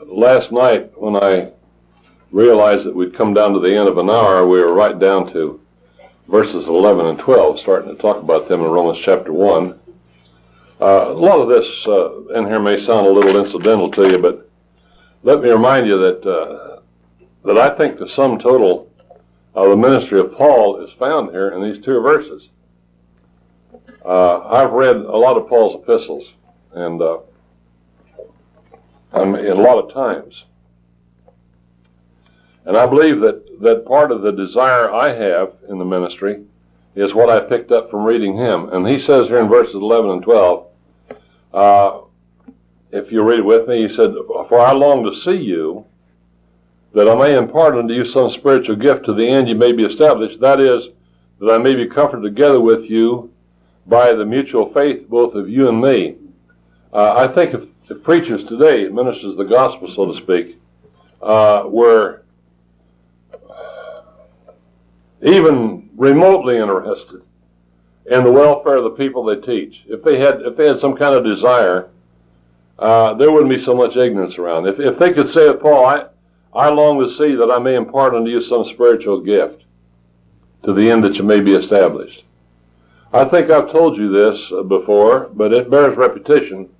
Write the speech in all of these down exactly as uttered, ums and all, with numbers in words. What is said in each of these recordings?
last night when I realized that we'd come down to the end of an hour, we were right down to verses eleven and twelve, starting to talk about them in Romans chapter one. Uh, a lot of this uh, in here may sound a little incidental to you, but let me remind you that uh, that I think the sum total of the ministry of Paul is found here in these two verses. Uh, I've read a lot of Paul's epistles, and uh, I'm, a lot of times. And I believe that, that part of the desire I have in the ministry is what I picked up from reading him. And he says here in verses eleven and twelve, uh, if you read it with me, he said, "For I long to see you, that I may impart unto you some spiritual gift to the end you may be established. That is, that I may be comforted together with you by the mutual faith both of you and me." Uh, I think if, if preachers today, ministers of the gospel, so to speak, uh, were even remotely interested in the welfare of the people they teach, if they had if they had some kind of desire, uh, there wouldn't be so much ignorance around. If if they could say with Paul, I, I long to see that I may impart unto you some spiritual gift to the end that you may be established. I think I've told you this before, but it bears repetition.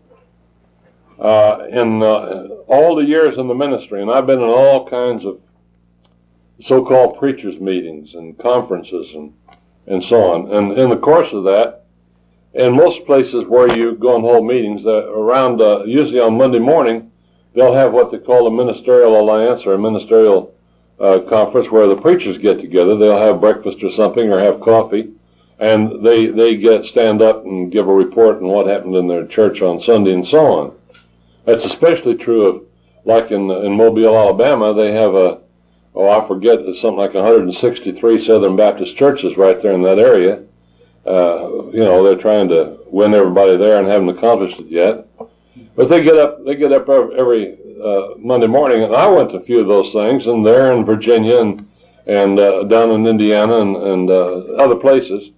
Uh, in uh, all the years in the ministry, and I've been in all kinds of so-called preachers' meetings and conferences and, and so on. And in the course of that, in most places where you go and hold meetings, uh, around uh, usually on Monday morning, they'll have what they call a ministerial alliance or a ministerial uh, conference where the preachers get together. They'll have breakfast or something or have coffee, and they they get stand up and give a report on what happened in their church on Sunday and so on. That's especially true of, like in in Mobile, Alabama, they have a Oh, I forget, it's something like one hundred sixty-three Southern Baptist churches right there in that area. Uh, you know, they're trying to win everybody there and haven't accomplished it yet. But they get up, they get up every, every uh, Monday morning, and I went to a few of those things, and they're in Virginia and and uh, down in Indiana and, and uh, other places.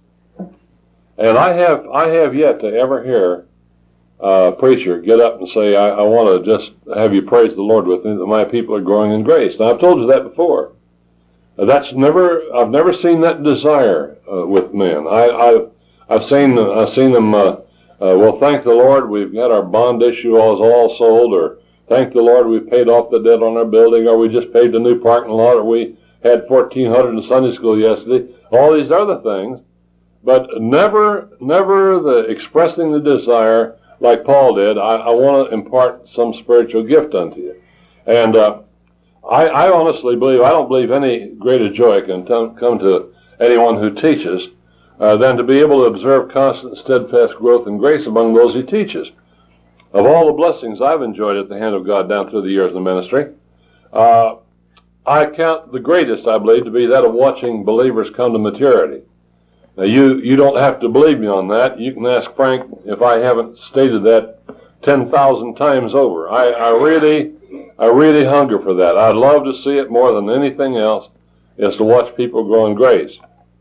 And I have I have yet to ever hear Uh, preacher get up and say, I, I want to just have you praise the Lord with me that my people are growing in grace. Now, I've told you that before. Uh, that's never, I've never seen that desire uh, with men. I, I, I've seen, I've seen them, uh, uh, well, thank the Lord, we've got our bond issue all, all sold, or thank the Lord, we've paid off the debt on our building, or we just paid the new parking lot, or we had fourteen hundred in Sunday school yesterday. All these other things, but never, never the expressing the desire like Paul did, I, I want to impart some spiritual gift unto you. And uh, I, I honestly believe, I don't believe any greater joy can t- come to anyone who teaches uh, than to be able to observe constant, steadfast growth and grace among those he teaches. Of all the blessings I've enjoyed at the hand of God down through the years of the ministry, uh, I count the greatest, I believe, to be that of watching believers come to maturity. Now, you, you don't have to believe me on that. You can ask Frank if I haven't stated that ten thousand times over. I, I really, I really hunger for that. I'd love to see it more than anything else, is to watch people grow in grace.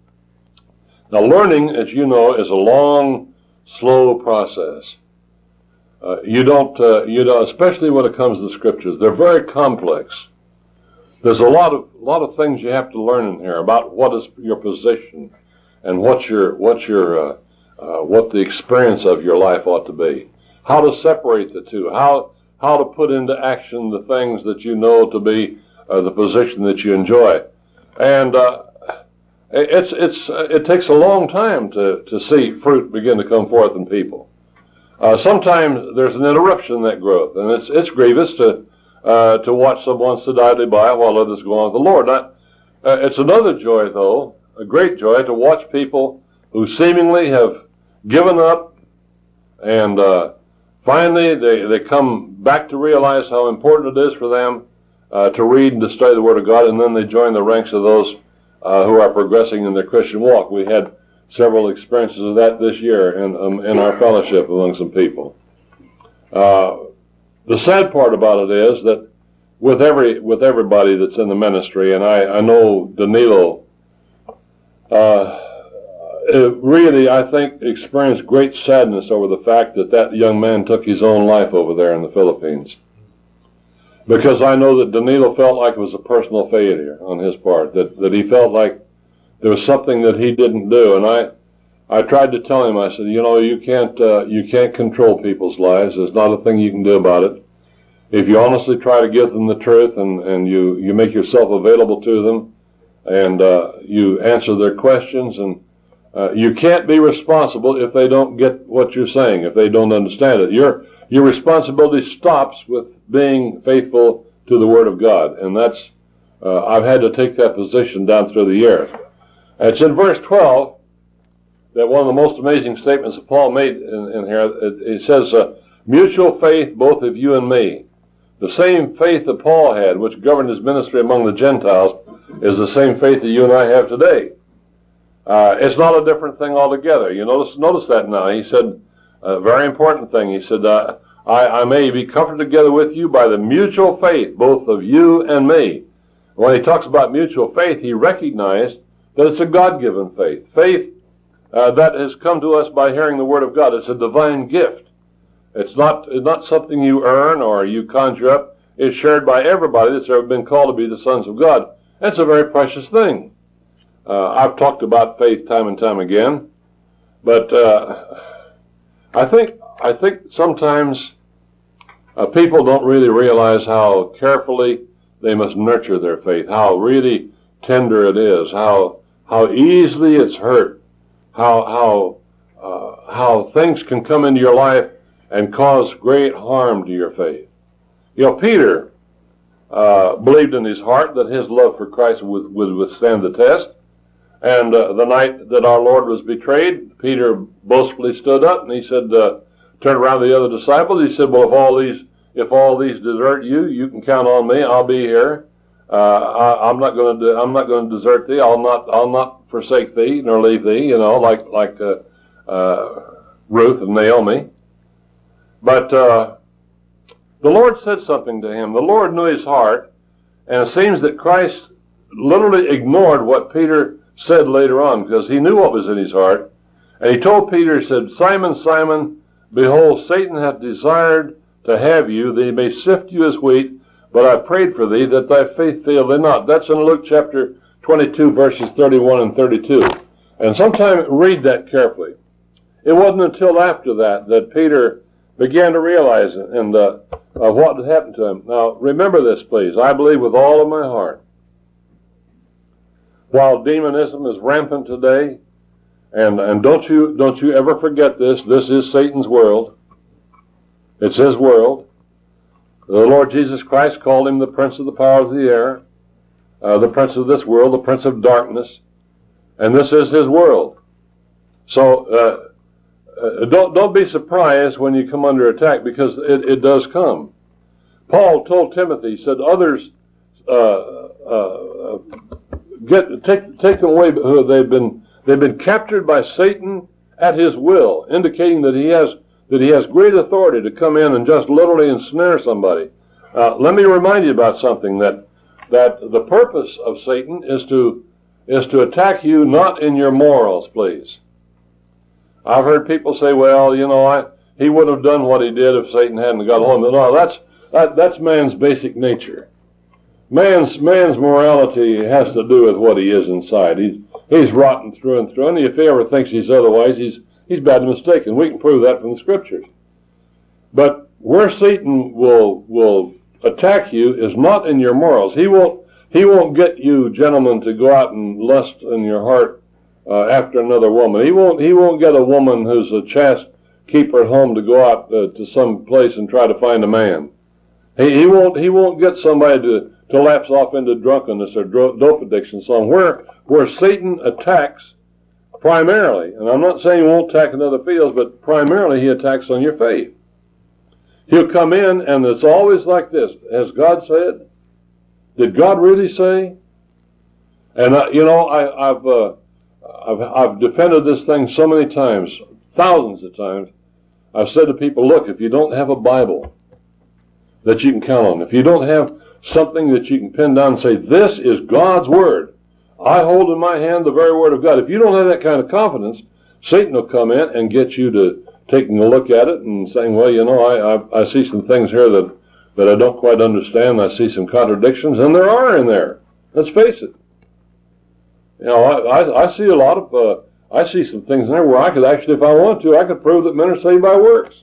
Now, learning, as you know, is a long, slow process. Uh, you don't, uh, you know, especially when it comes to the scriptures, they're very complex. There's a lot of, lot of things you have to learn in here about what is your position, and what your what your uh, uh, what the experience of your life ought to be, how to separate the two, how how to put into action the things that you know to be uh, the position that you enjoy, and uh, it's it's uh, it takes a long time to to see fruit begin to come forth in people. Uh, sometimes there's an interruption in that growth, and it's it's grievous to uh, to watch someone sedately by while others go on with the Lord. Now, uh, it's another joy, though. A great joy to watch people who seemingly have given up, and uh, finally they, they come back to realize how important it is for them uh, to read and to study the Word of God, and then they join the ranks of those uh, who are progressing in their Christian walk. We had several experiences of that this year in, um, in our fellowship among some people. Uh, the sad part about it is that with every with everybody that's in the ministry, and I, I know Danilo Uh, it really, I think, experienced great sadness over the fact that that young man took his own life over there in the Philippines. because I know that Danilo felt like it was a personal failure on his part, that, that he felt like there was something that he didn't do. And I, I tried to tell him, I said, you know, you can't, uh, you can't control people's lives. There's not a thing you can do about it. If you honestly try to give them the truth and, and you, you make yourself available to them and uh, you answer their questions, and uh, you can't be responsible if they don't get what you're saying, if they don't understand it. Your, your responsibility stops with being faithful to the Word of God. And that's, uh, I've had to take that position down through the years. It's in verse twelve that one of the most amazing statements that Paul made in, in here. It, it says, uh, mutual faith, both of you and me. The same faith that Paul had, which governed his ministry among the Gentiles, is the same faith that you and I have today. Uh, it's not a different thing altogether. You notice, notice that now. He said a very important thing. He said, uh, I, I may be comforted together with you by the mutual faith, both of you and me. When he talks about mutual faith, he recognized that it's a God-given faith. Faith uh, that has come to us by hearing the Word of God. It's a divine gift. It's not, it's not something you earn or you conjure up. It's shared by everybody that's ever been called to be the sons of God. That's a very precious thing. Uh, I've talked about faith time and time again, but uh, I think I think sometimes uh, people don't really realize how carefully they must nurture their faith, how really tender it is, how how easily it's hurt, how how uh, how things can come into your life and cause great harm to your faith. You know, Peter uh, believed in his heart that his love for Christ would, would withstand the test. And uh, the night that our Lord was betrayed, Peter boastfully stood up and he said, uh, turned around to the other disciples. He said, well, if all these if all these desert you, you can count on me. I'll be here. Uh, I, I'm not going to I'm not going to desert thee. I'll not I'll not forsake thee nor leave thee. You know, like like uh, uh, Ruth and Naomi. But uh, the Lord said something to him. The Lord knew his heart, and it seems that Christ literally ignored what Peter said later on, because he knew what was in his heart. And he told Peter, he said, Simon, Simon, behold, Satan hath desired to have you, that he may sift you as wheat, but I prayed for thee, that thy faith fail thee not. That's in Luke chapter twenty-two, verses thirty-one and thirty-two. And sometime read that carefully. It wasn't until after that that Peter began to realize it and uh, uh, what had happened to him. Now, remember this, please. I believe with all of my heart, while demonism is rampant today, and, and don't you don't you ever forget this, this is Satan's world. It's his world. The Lord Jesus Christ called him the prince of the power of the air, uh, the prince of this world, the prince of darkness, and this is his world. So uh, uh, don't don't be surprised when you come under attack, because it, it does come. Paul told Timothy, he said, others uh, uh, get take take them away. They've been they've been captured by Satan at his will, indicating that he has that he has great authority to come in and just literally ensnare somebody. Uh, let me remind you about something, that that the purpose of Satan is to is to attack you not in your morals, please. I've heard people say, well, you know, I he would have done what he did if Satan hadn't got hold of him. No, that's that, that's man's basic nature. Man's man's morality has to do with what he is inside. He's he's rotten through and through, and if he ever thinks he's otherwise, he's he's bad and mistaken. We can prove that from the scriptures. But where Satan will will attack you is not in your morals. He won't he won't get you, gentlemen, to go out and lust in your heart uh, after another woman. He won't he won't get a woman who's a chaste keeper at home to go out uh, to some place and try to find a man. He he won't he won't get somebody to to lapse off into drunkenness or dope addiction. So where where Satan attacks primarily, and I'm not saying he won't attack in other fields, but primarily he attacks on your faith. He'll come in, and it's always like this. Has God said? Did God really say? And I, you know, I, I've uh, I've I've defended this thing so many times, thousands of times. I've said to people, look, if you don't have a Bible that you can count on, if you don't have something that you can pin down and say, this is God's Word, I hold in my hand the very Word of God. If you don't have that kind of confidence, Satan will come in and get you to taking a look at it and saying, well, you know, I I, I see some things here that that I don't quite understand. I see some contradictions, and there are in there. Let's face it. You know, I, I, I see a lot of, uh, I see some things in there where I could actually, if I want to, I could prove that men are saved by works.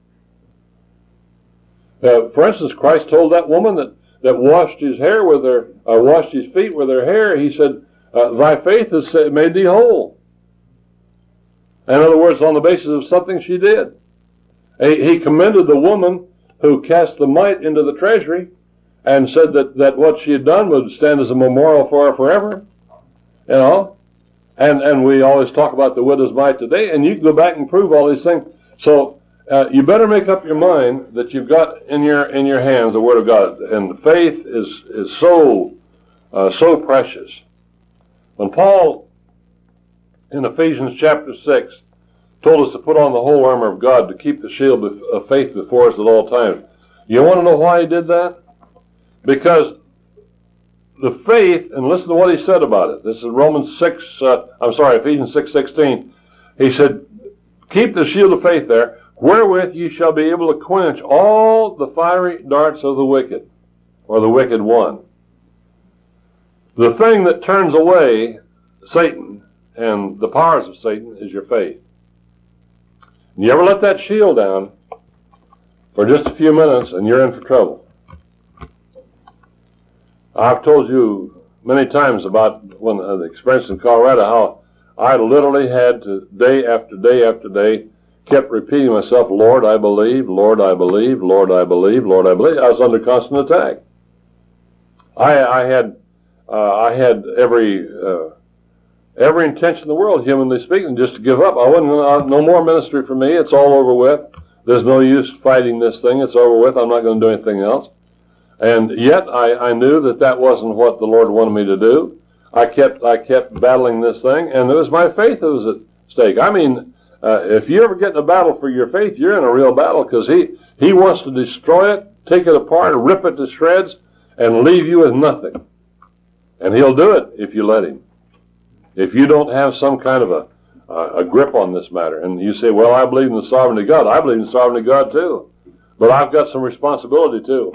Uh, for instance, Christ told that woman that, that washed his hair with her, uh, washed his feet with her hair, he said, uh, thy faith has made thee whole. In other words, on the basis of something she did. He, he commended the woman who cast the mite into the treasury and said that, that what she had done would stand as a memorial for her forever. You know? And, and we always talk about the widow's mite today, and you can go back and prove all these things. So, Uh, you better make up your mind that you've got in your in your hands the Word of God, and faith is is so uh, so precious. When Paul in Ephesians chapter six told us to put on the whole armor of God to keep the shield of faith before us at all times, you want to know why he did that? Because the faith, and listen to what he said about it. This is Romans six. Uh, I'm sorry, Ephesians six sixteen. He said, "Keep the shield of faith there, wherewith ye shall be able to quench all the fiery darts of the wicked," or the wicked one. The thing that turns away Satan and the powers of Satan is your faith. And you ever let that shield down for just a few minutes and you're in for trouble. I've told you many times about when uh, the experience in Colorado, how I literally had to, day after day after day, kept repeating myself, Lord, I believe, Lord, I believe, Lord, I believe, Lord, I believe. I was under constant attack. I, I had, uh, I had every, uh, every intention in the world, humanly speaking, just to give up. I wasn't, uh, no more ministry for me. It's all over with. There's no use fighting this thing. It's over with. I'm not going to do anything else. And yet, I, I knew that that wasn't what the Lord wanted me to do. I kept, I kept battling this thing, and it was my faith that was at stake. I mean, Uh, if you ever get in a battle for your faith, you're in a real battle, because he, he wants to destroy it, take it apart, rip it to shreds, and leave you with nothing. And he'll do it if you let him. If you don't have some kind of a, uh, a grip on this matter, and you say, well, I believe in the sovereignty of God. I believe in the sovereignty of God too. But I've got some responsibility too.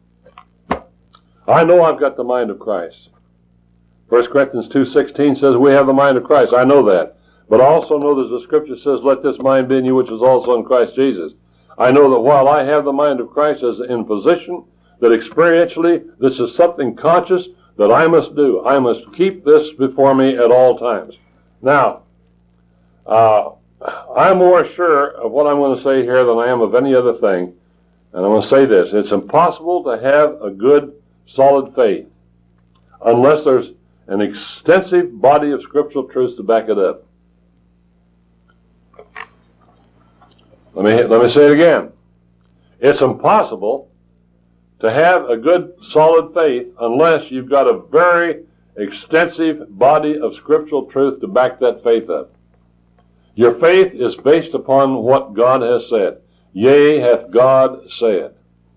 I know I've got the mind of Christ. First Corinthians two sixteen says we have the mind of Christ. I know that. But I also know that the scripture says, let this mind be in you which is also in Christ Jesus. I know that while I have the mind of Christ as in position, that experientially this is something conscious that I must do. I must keep this before me at all times. Now, uh, I'm more sure of what I'm going to say here than I am of any other thing. And I'm going to say this. It's impossible to have a good, solid faith unless there's an extensive body of scriptural truths to back it up. Let me, let me say it again. It's impossible to have a good, solid faith unless you've got a very extensive body of scriptural truth to back that faith up. Your faith is based upon what God has said. Yea, hath God said.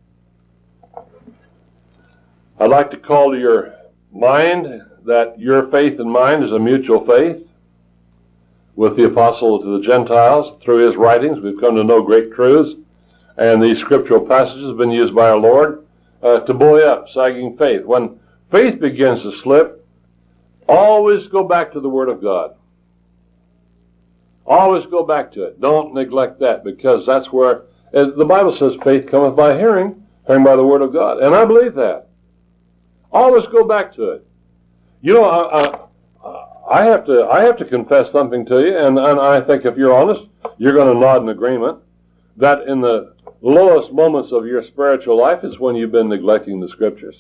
I'd like to call to your mind that your faith and mine is a mutual faith. With the apostle to the Gentiles, through his writings, we've come to know great truths, and these scriptural passages have been used by our Lord uh, to buoy up sagging faith. When faith begins to slip, always go back to the Word of God. Always go back to it. Don't neglect that, because that's where, uh, the Bible says faith cometh by hearing, hearing by the Word of God, and I believe that. Always go back to it. You know, I... I I have to I have to confess something to you, and, and I think if you're honest, you're going to nod in agreement, that in the lowest moments of your spiritual life is when you've been neglecting the Scriptures.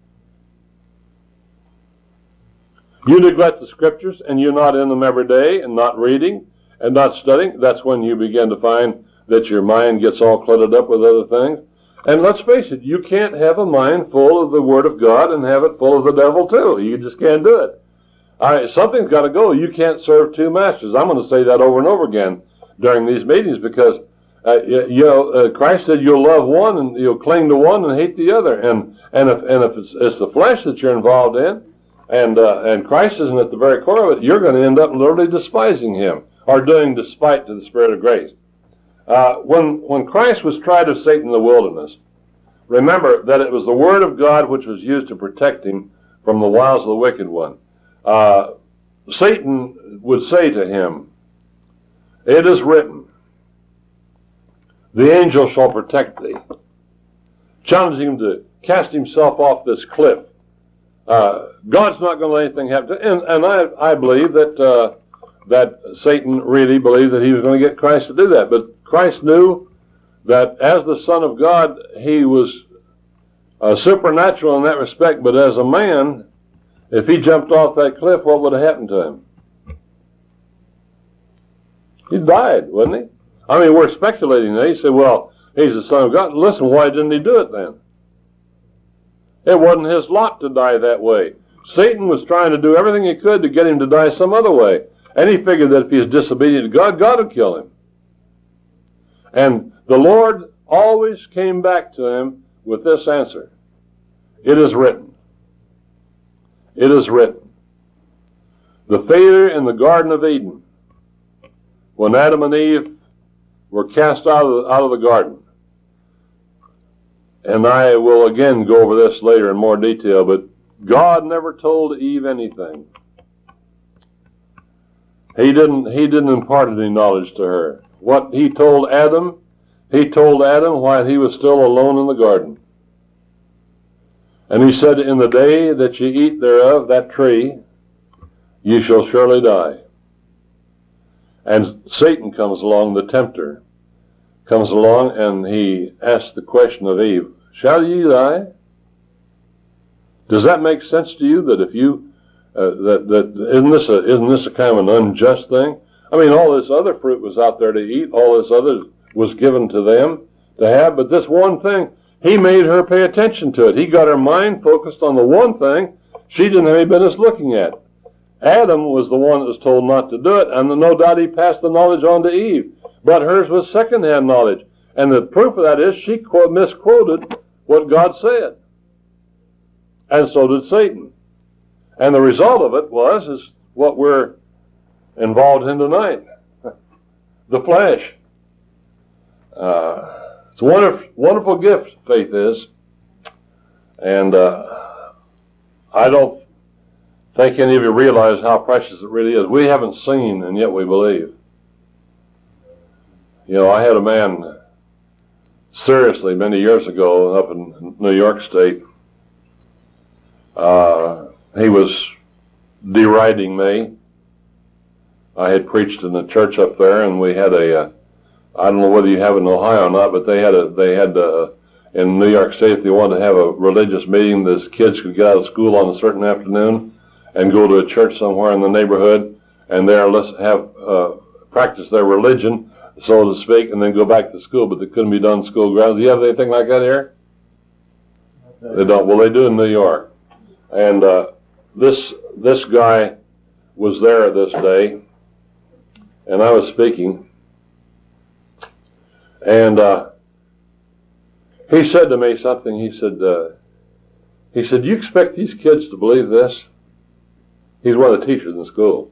You neglect the Scriptures, and you're not in them every day, and not reading, and not studying. That's when you begin to find that your mind gets all cluttered up with other things. And let's face it, you can't have a mind full of the Word of God and have it full of the devil too. You just can't do it. All right, something's got to go. You can't serve two masters. I'm going to say that over and over again during these meetings, because uh, you, you know uh, Christ said you'll love one and you'll cling to one and hate the other. And and if and if it's, it's the flesh that you're involved in, and uh, and Christ isn't at the very core of it, you're going to end up literally despising him, or doing despite to the Spirit of grace. Uh, when when Christ was tried of Satan in the wilderness, remember that it was the Word of God which was used to protect him from the wiles of the wicked one. Uh, Satan would say to him, "It is written, the angel shall protect thee," challenging him to cast himself off this cliff. Uh, God's not going to let anything happen to him. And, and I, I believe that uh, that Satan really believed that he was going to get Christ to do that. But Christ knew that as the Son of God, he was uh, supernatural in that respect. But as a man, if he jumped off that cliff, what would have happened to him? He died, wouldn't he? I mean, we're speculating there. He said, well, he's the Son of God. Listen, why didn't he do it then? It wasn't his lot to die that way. Satan was trying to do everything he could to get him to die some other way. And he figured that if he was disobedient to God, God would kill him. And the Lord always came back to him with this answer. It is written. It is written. The failure in the Garden of Eden, when Adam and Eve were cast out of the, out of the garden. And I will again go over this later in more detail, but God never told Eve anything. He didn't, he didn't impart any knowledge to her. What he told Adam, he told Adam while he was still alone in the garden. And he said, in the day that ye eat thereof, that tree, ye shall surely die. And Satan comes along, the tempter, comes along and he asks the question of Eve, shall ye die? Does that make sense to you that if you, uh, that, that, isn't this a, isn't this a kind of an unjust thing? I mean, all this other fruit was out there to eat, all this other was given to them to have, but this one thing, he made her pay attention to it. He got her mind focused on the one thing she didn't have any business looking at. Adam was the one that was told not to do it, and no doubt he passed the knowledge on to Eve. But hers was second-hand knowledge. And the proof of that is she quote, misquoted what God said. And so did Satan. And the result of it was is what we're involved in tonight. The flesh. Uh, it's a wonderful, wonderful gift, faith is. And uh, I don't think any of you realize how precious it really is. We haven't seen, and yet we believe. You know, I had a man, seriously, many years ago up in New York State. Uh, he was deriding me. I had preached in the church up there, and we had a, uh, I don't know whether you have it in Ohio or not, but they had a, they had a, in New York State, if they wanted to have a religious meeting, the kids could get out of school on a certain afternoon and go to a church somewhere in the neighborhood, and there have uh, practice their religion, so to speak, and then go back to school, but it couldn't be done in school grounds. Do you have anything like that here? Okay. They don't. Well, they do in New York. And uh, this this guy was there this day, and I was speaking, and uh, he said to me something. He said, uh, he said, "Do you expect these kids to believe this?" He's one of the teachers in school.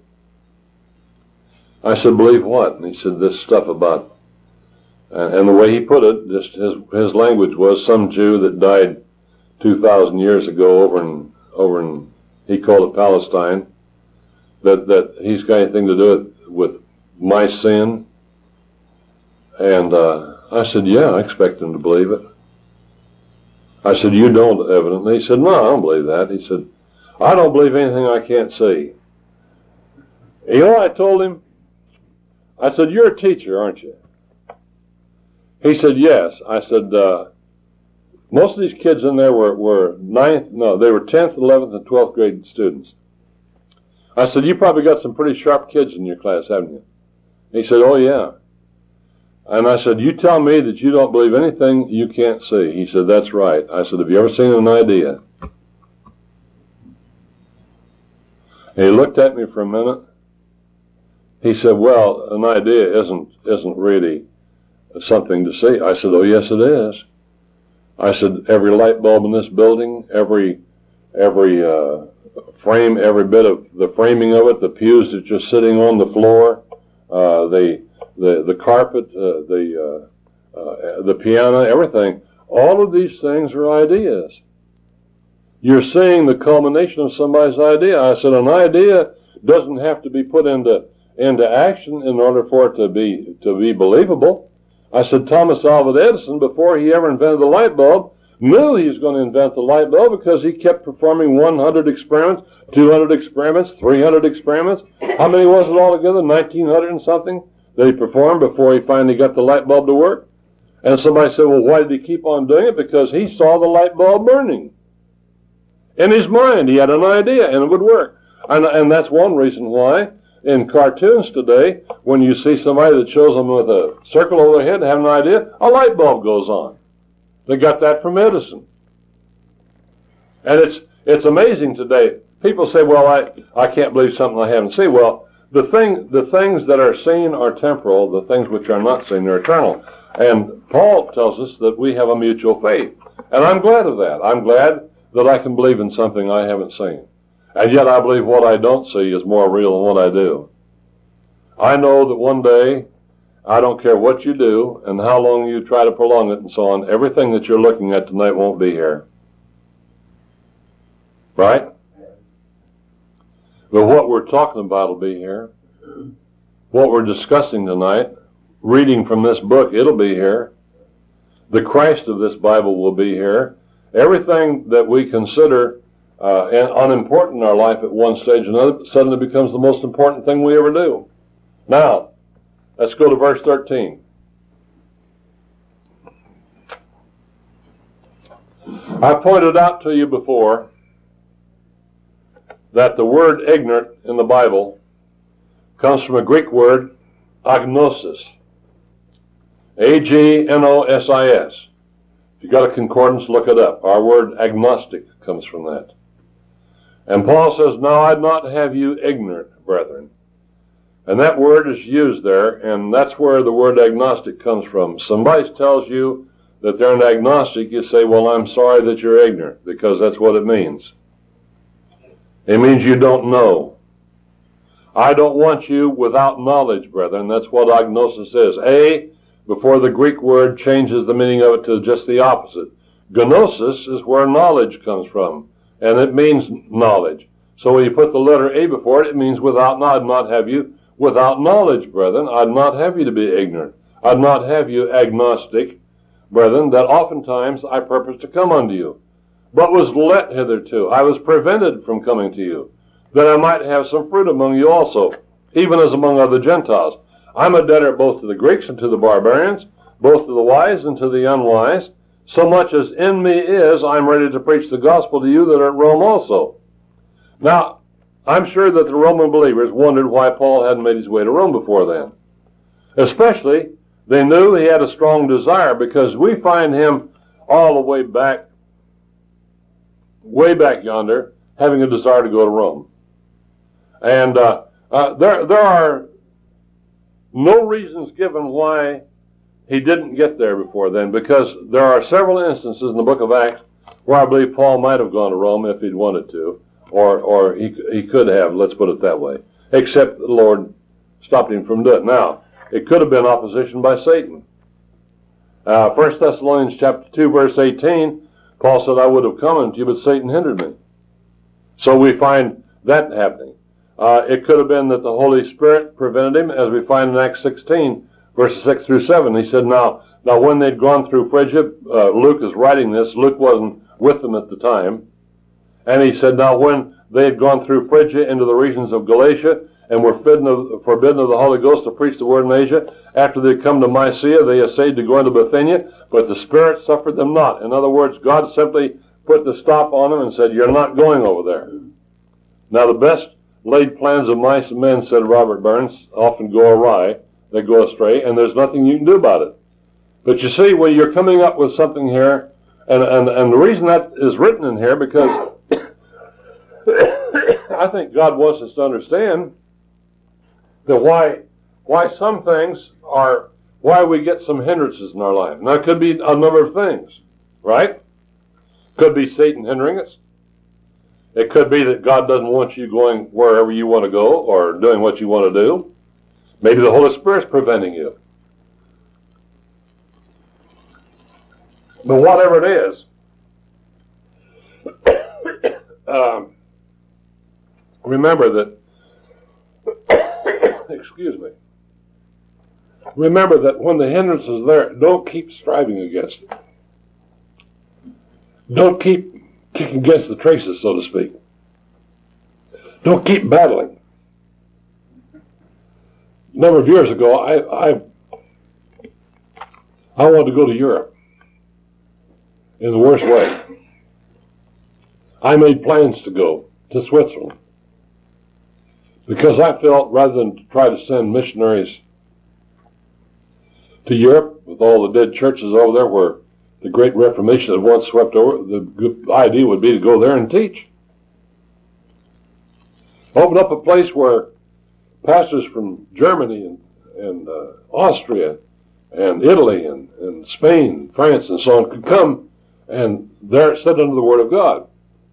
I said, "Believe what?" And he said, "This stuff about," and, and the way he put it, just his his language was some Jew that died two thousand years ago over in over in he called it Palestine. That that he's got anything to do with, with my sin? And uh, I said, "Yeah, I expect him to believe it." I said, "You don't, evidently." He said, "No, I don't believe that." He said, "I don't believe anything I can't see." You know what I told him? I said, "You're a teacher, aren't you?" He said, "Yes." I said, uh, most of these kids in there were, were ninth, no, they were tenth, eleventh, and twelfth grade students. I said, "You probably got some pretty sharp kids in your class, haven't you?" He said, "Oh, yeah." And I said, "You tell me that you don't believe anything you can't see." He said, "That's right." I said, "Have you ever seen an idea?" And he looked at me for a minute. He said, "Well, an idea isn't isn't really something to see." I said, "Oh, yes, it is." I said, "Every light bulb in this building, every every uh, frame, every bit of the framing of it, the pews that you're sitting on, the floor, uh, the the the carpet, uh, the uh, uh, the piano, everything, All of these things are ideas. You're seeing the culmination of somebody's idea. I said an idea doesn't have to be put into into action in order for it to be to be believable. I said Thomas Alva Edison, before he ever invented the light bulb, knew he was going to invent the light bulb because he kept performing one hundred experiments, two hundred experiments, three hundred experiments. How many was it altogether? nineteen hundred and something that he performed before he finally got the light bulb to work. And somebody said, well, why did he keep on doing it? Because he saw the light bulb burning. In his mind, he had an idea, and it would work. And, and that's one reason why in cartoons today, when you see somebody that shows them with a circle over their head, have an idea, a light bulb goes on. They got that from Edison. And it's it's amazing today. People say, well, I, I can't believe something I haven't seen. Well, the thing the things that are seen are temporal. The things which are not seen are eternal. And Paul tells us that we have a mutual faith. And I'm glad of that. I'm glad that I can believe in something I haven't seen. And yet I believe what I don't see is more real than what I do. I know that one day, I don't care what you do and how long you try to prolong it and so on, everything that you're looking at tonight won't be here. Right? But what we're talking about will be here. What we're discussing tonight, reading from this book, it'll be here. The Christ of this Bible will be here. Everything that we consider uh, unimportant in our life at one stage or another suddenly becomes the most important thing we ever do. Now, let's go to verse thirteen. I pointed out to you before that the word ignorant in the Bible comes from a Greek word, agnosis. A G N O S I S. If you've got a concordance, look it up. Our word agnostic comes from that. And Paul says, now I'd not have you ignorant, brethren. And that word is used there, and that's where the word agnostic comes from. Somebody tells you that they're an agnostic, you say, well, I'm sorry that you're ignorant, because that's what it means. It means you don't know. I don't want you without knowledge, brethren. That's what agnosis is. A, before the Greek word changes the meaning of it to just the opposite. Gnosis is where knowledge comes from, and it means knowledge. So when you put the letter A before it, it means without, I'd not have you without knowledge, brethren. I'd not have you to be ignorant. I'd not have you agnostic, brethren, that oftentimes I purpose to come unto you, but was let hitherto. I was prevented from coming to you, that I might have some fruit among you also, even as among other Gentiles. I'm a debtor both to the Greeks and to the barbarians, both to the wise and to the unwise. So much as in me is, I'm ready to preach the gospel to you that are at Rome also. Now, I'm sure that the Roman believers wondered why Paul hadn't made his way to Rome before then. Especially, they knew he had a strong desire, because we find him all the way back, way back yonder, having a desire to go to Rome. And uh, uh, there, there are no reasons given why he didn't get there before then, because there are several instances in the book of Acts where I believe Paul might have gone to Rome if he'd wanted to, or or he he could have, let's put it that way, except the Lord stopped him from doing it. Now, it could have been opposition by Satan. Uh, First Thessalonians chapter two, verse eighteen, Paul said, I would have come unto you, but Satan hindered me. So we find that happening. Uh, it could have been that the Holy Spirit prevented him, as we find in Acts sixteen, verses six through seven. He said, now, now when they'd gone through Phrygia, uh, Luke is writing this. Luke wasn't with them at the time. And he said, now when they had gone through Phrygia into the regions of Galatia and were forbidden of, forbidden of the Holy Ghost to preach the word in Asia, after they'd come to Mysia, they essayed to go into Bithynia, but the Spirit suffered them not. In other words, God simply put the stop on them and said, you're not going over there. Now the best laid plans of mice and men, said Robert Burns, often go awry, they go astray, and there's nothing you can do about it. But you see, when you're coming up with something here, and, and, and the reason that is written in here, because I think God wants us to understand that why, why some things are, why we get some hindrances in our life. Now, it could be a number of things, right? Could be Satan hindering us. It could be that God doesn't want you going wherever you want to go or doing what you want to do. Maybe the Holy Spirit's preventing you. But whatever it is, um, remember that, excuse me, remember that when the hindrance is there, don't keep striving against it. Don't keep kicking against the traces, so to speak. Don't keep battling. A number of years ago, I, I, I wanted to go to Europe in the worst way. I made plans to go to Switzerland because I felt rather than to try to send missionaries to Europe with all the dead churches over there where the Great Reformation had once swept over, the good idea would be to go there and teach. Open up a place where pastors from Germany and, and uh, Austria and Italy and, and Spain, France, and so on could come and there sit under the Word of God.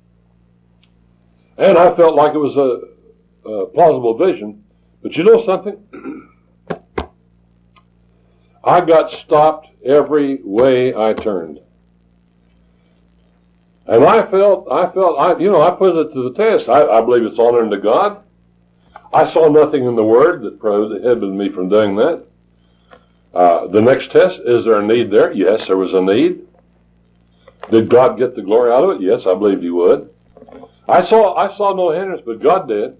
And I felt like it was a, a plausible vision. But you know something? I got stopped every way I turned. And I felt, I felt, I, you know, I put it to the test. I, I believe it's honoring to God. I saw nothing in the Word that prohibited me from doing that. Uh, the next test, is there a need there? Yes, there was a need. Did God get the glory out of it? Yes, I believe He would. I saw, I saw no hindrance, but God did.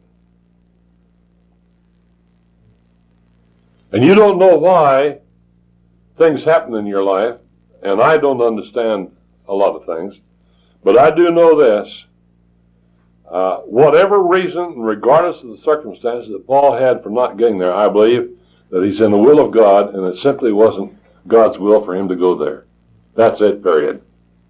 And you don't know why things happen in your life, and I don't understand a lot of things, but I do know this. Uh, whatever reason, regardless of the circumstances that Paul had for not getting there, I believe that he's in the will of God, and it simply wasn't God's will for him to go there. That's it, period.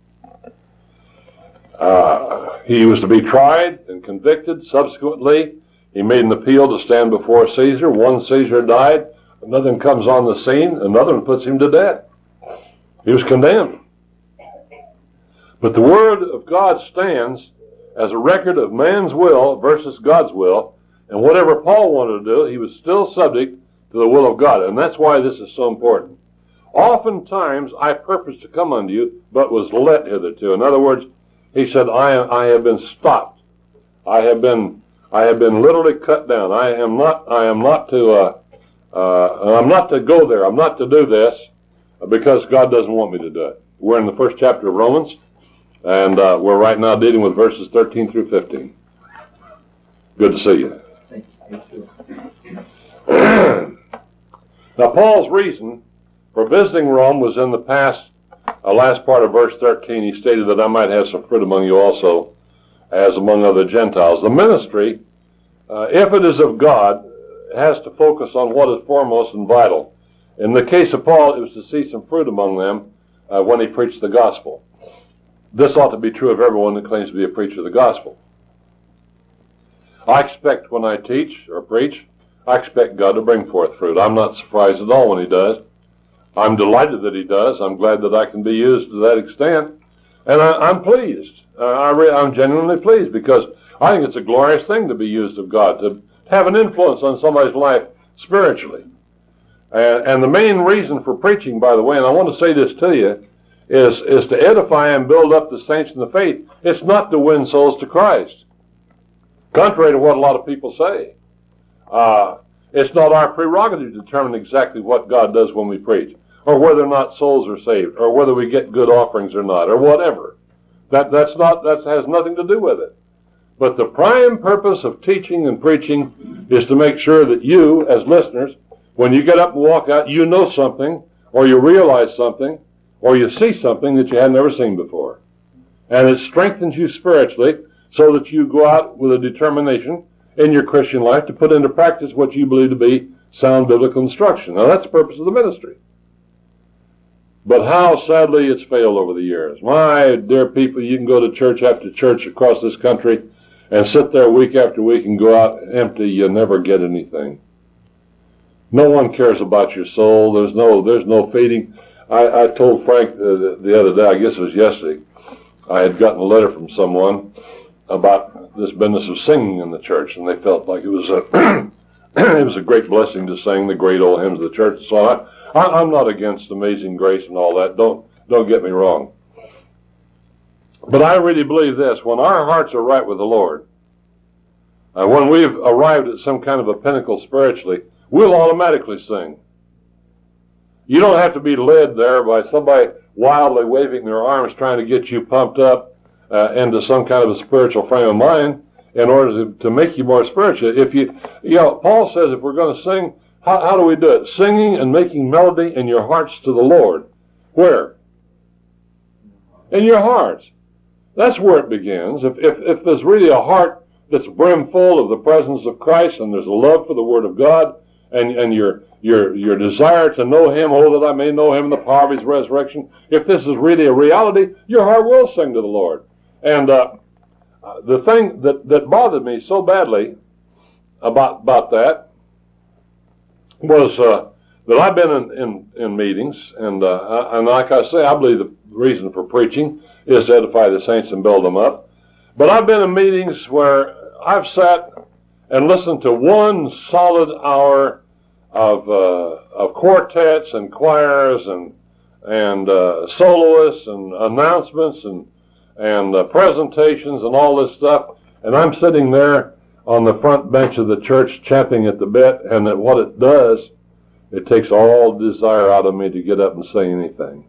Uh, he was to be tried and convicted. Subsequently, he made an appeal to stand before Caesar. One Caesar died. Another one comes on the scene. Another one puts him to death. He was condemned. But the Word of God stands as a record of man's will versus God's will. And whatever Paul wanted to do, he was still subject to the will of God. And that's why this is so important. Oftentimes, I purposed to come unto you, but was let hitherto. In other words, he said, I, I have been stopped. I have been, I have been literally cut down. I am not, I am not to, uh, uh, I'm not to go there. I'm not to do this because God doesn't want me to do it. We're in the first chapter of Romans, and uh, we're right now dealing with verses thirteen through fifteen. Good to see you. Thank you. Thank you. Now, Paul's reason for visiting Rome was in the past. Uh, last part of verse thirteen, he stated that I might have some fruit among you also, as among other Gentiles. The ministry, uh, if it is of God, has to focus on what is foremost and vital. In the case of Paul, it was to see some fruit among them uh, when he preached the gospel. This ought to be true of everyone that claims to be a preacher of the gospel. I expect when I teach or preach, I expect God to bring forth fruit. I'm not surprised at all when He does. I'm delighted that He does. I'm glad that I can be used to that extent. And I, I'm pleased. Uh, I re- I'm genuinely pleased because I think it's a glorious thing to be used of God, to have an influence on somebody's life spiritually. And, and the main reason for preaching, by the way, and I want to say this to you, is, is to edify and build up the saints in the faith. It's not to win souls to Christ, contrary to what a lot of people say. Uh, it's not our prerogative to determine exactly what God does when we preach, or whether or not souls are saved, or whether we get good offerings or not, or whatever. That, that's not, that has nothing to do with it. But the prime purpose of teaching and preaching is to make sure that you, as listeners, when you get up and walk out, you know something, or you realize something, or you see something that you had never seen before. And it strengthens you spiritually so that you go out with a determination in your Christian life to put into practice what you believe to be sound biblical instruction. Now, that's the purpose of the ministry. But how sadly it's failed over the years. My dear people, you can go to church after church across this country and sit there week after week and go out empty. You never get anything. No one cares about your soul. There's no, there's no feeding. I, I told Frank the, the other day, I guess it was yesterday, I had gotten a letter from someone about this business of singing in the church, and they felt like it was a it was a great blessing to sing the great old hymns of the church. So I, I, I'm not against Amazing Grace and all that. Don't Don't get me wrong. But I really believe this. When our hearts are right with the Lord, uh, when we've arrived at some kind of a pinnacle spiritually, we'll automatically sing. You don't have to be led there by somebody wildly waving their arms trying to get you pumped up uh, into some kind of a spiritual frame of mind in order to, to make you more spiritual. If you, you know, Paul says if we're going to sing, how, how do we do it? Singing and making melody in your hearts to the Lord. Where? In your hearts. That's where it begins. If, if, if there's really a heart that's brimful of the presence of Christ and there's a love for the Word of God and, and your, your, your desire to know Him, oh, that I may know Him in the power of His resurrection, if this is really a reality, your heart will sing to the Lord. And uh, the thing that, that bothered me so badly about, about that was uh, that I've been in, in, in meetings, and, uh, and like I say, I believe the reason for preaching is to edify the saints and build them up. But I've been in meetings where I've sat and listened to one solid hour of uh, of quartets and choirs and and uh, soloists and announcements and and uh, presentations and all this stuff, and I'm sitting there on the front bench of the church champing at the bit, and that what it does, it takes all desire out of me to get up and say anything.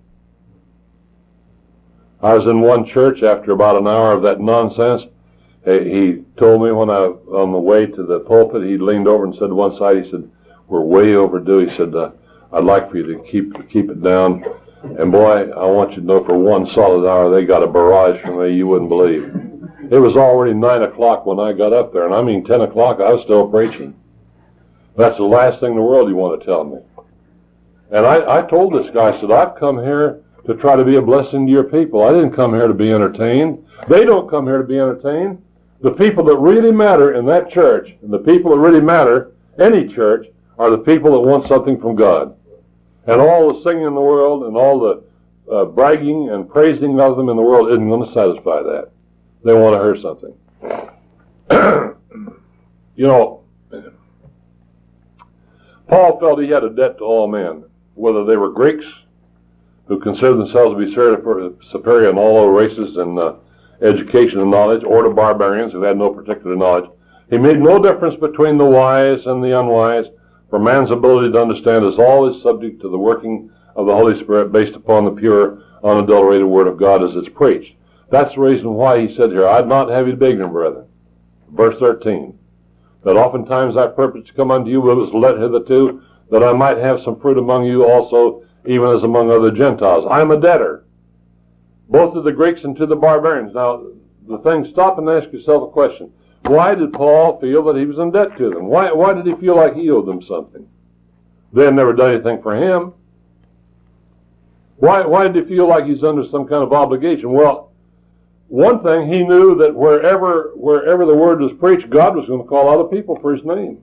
I was in one church after about an hour of that nonsense. He told me when I, on the way to the pulpit, he leaned over and said to one side, he said, "We're way overdue." He said, uh, "I'd like for you to keep keep it down. And boy, I want you to know for one solid hour, they got a barrage from me you wouldn't believe." It was already nine o'clock when I got up there, and I mean ten o'clock, I was still preaching. That's the last thing in the world you want to tell me. And I, I told this guy, I said, "I've come here to try to be a blessing to your people. I didn't come here to be entertained. They don't come here to be entertained. The people that really matter in that church, and the people that really matter any church, are the people that want something from God. And all the singing in the world and all the uh, bragging and praising of them in the world isn't going to satisfy that. They want to hear something." You know, Paul felt he had a debt to all men, whether they were Greeks, who considered themselves to be superior in all other races and uh, education and knowledge, or to barbarians who had no particular knowledge. He made no difference between the wise and the unwise, for man's ability to understand is always subject to the working of the Holy Spirit based upon the pure, unadulterated Word of God as it's preached. That's the reason why he said here, "I'd not have you to be ignorant, brethren." Verse thirteen, "That oftentimes I purpose to come unto you, but was let hitherto, that I might have some fruit among you also, even as among other Gentiles. I am a debtor, both to the Greeks and to the barbarians." Now, the thing, stop and ask yourself a question. Why did Paul feel that he was in debt to them? Why, why did he feel like he owed them something? They had never done anything for him. Why, why did he feel like he's under some kind of obligation? Well, one thing, he knew that wherever, wherever the word was preached, God was going to call other people for his name.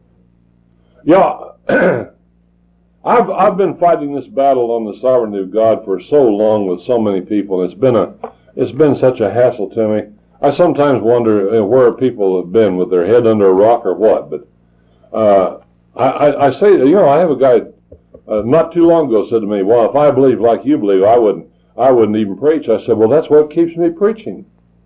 Yeah, I've, I've been fighting this battle on the sovereignty of God for so long with so many people. It's been a, it's been such a hassle to me. I sometimes wonder you know, where people have been, with their head under a rock or what. But uh, I, I, I say, you know, I have a guy uh, not too long ago said to me, "Well, if I believe like you believe, I wouldn't, I wouldn't even preach." I said, "Well, that's what keeps me preaching.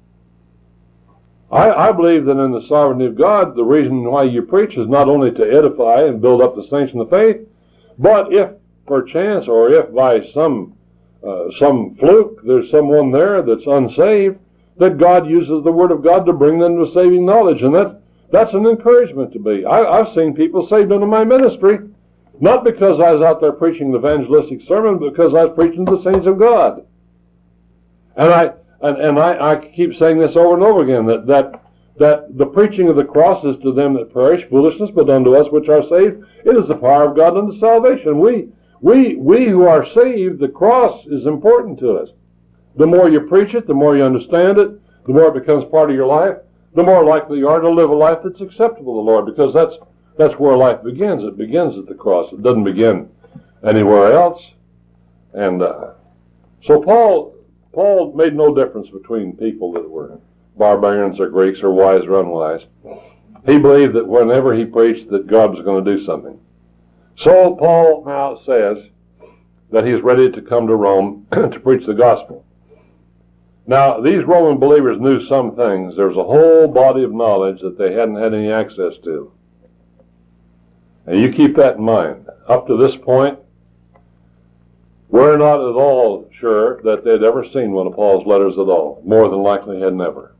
I, I believe that in the sovereignty of God, the reason why you preach is not only to edify and build up the saints in the faith, but if perchance, or if by some uh, some fluke there's someone there that's unsaved, that God uses the Word of God to bring them to saving knowledge." And that, that's an encouragement to me. I, I've seen people saved under my ministry, not because I was out there preaching the evangelistic sermon, but because I was preaching to the saints of God. And I and, and I, I keep saying this over and over again, that, that that the preaching of the cross is to them that perish foolishness, but unto us which are saved, it is the power of God unto salvation. We, we, we who are saved, the cross is important to us. The more you preach it, the more you understand it, the more it becomes part of your life, the more likely you are to live a life that's acceptable to the Lord, because that's that's where life begins. It begins at the cross. It doesn't begin anywhere else. And uh, so Paul Paul made no difference between people that were barbarians or Greeks or wise or unwise. He believed that whenever he preached that God was going to do something. So Paul now says that he's ready to come to Rome to preach the gospel. Now, these Roman believers knew some things. There's a whole body of knowledge that they hadn't had any access to. And you keep that in mind. Up to this point, we're not at all sure that they'd ever seen one of Paul's letters at all. More than likely had never.